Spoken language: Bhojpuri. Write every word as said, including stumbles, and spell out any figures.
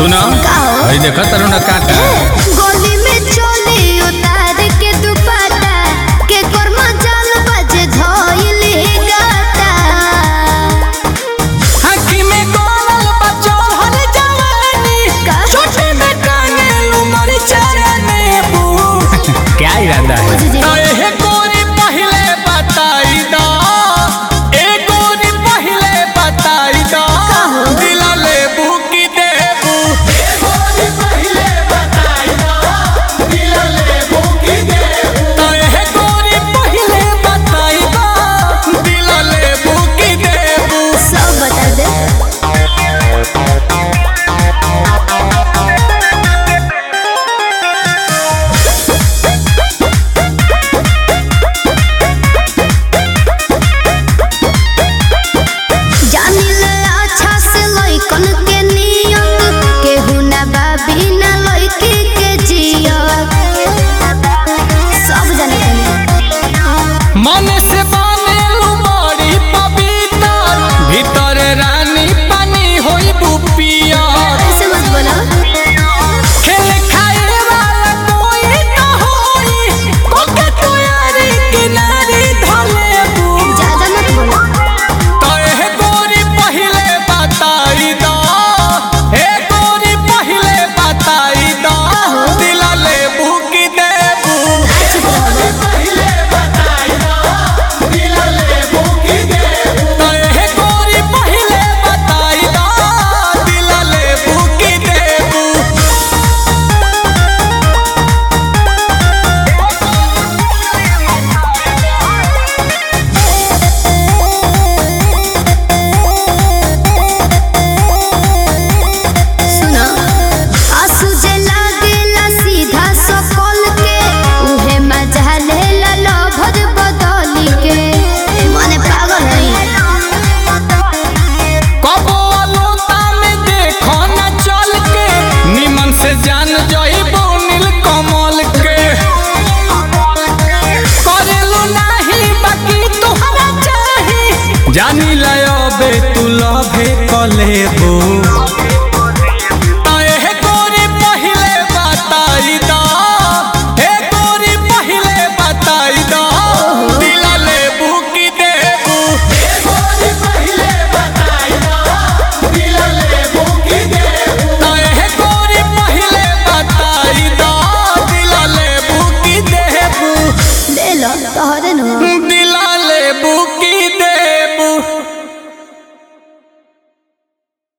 सुना अरे देखा तारू ना काटा गोली में चोली उतार के दुपट्टा के कर्मा जाल बजे धोइली गाता हकी में गोल बचल हल जवानी छोटे में काने उमर चरने बू क्या इरादा है ए गोरी पहले बताई दो ए गोरी पहले बताई दो दिल लेबू की देबू ए गोरी पहले बताई दो दिल लेबू की देबू ए गोरी पहले बताई दो दिल लेबू की देबू सब बता दे जानिले अच्छा से लइकन के नियत केहू ना बाबी ना लइकी के जियत सब जाने मन से बनेलू बड़ी पवित्र भीतर रानी पानी होई बुपिया ऐसे मत बोलो खेल खाए वाला कोई न होई कोके तोयारी किनारी धलेबू ज्यादा मत बोलो तो ए गोरी पहले बताई दो ए गोरी पहले बताई दो दिल लेबू की देबू चुप रहो पहले बताई दो दिल लेबू की देबू तो ए गोरी पहले बताई दो दिल लेबू की देबू सुनो आंसू जे लागेला सीधा सकल के उहे मजा लेला लभर बदली के मने पागल है कबो अलोता में देखो न चल के निमन से जान जइबो नील कमल के करेलू नाही बाकी तोहरा चाही जानी लयो बे तू लभे कलेबो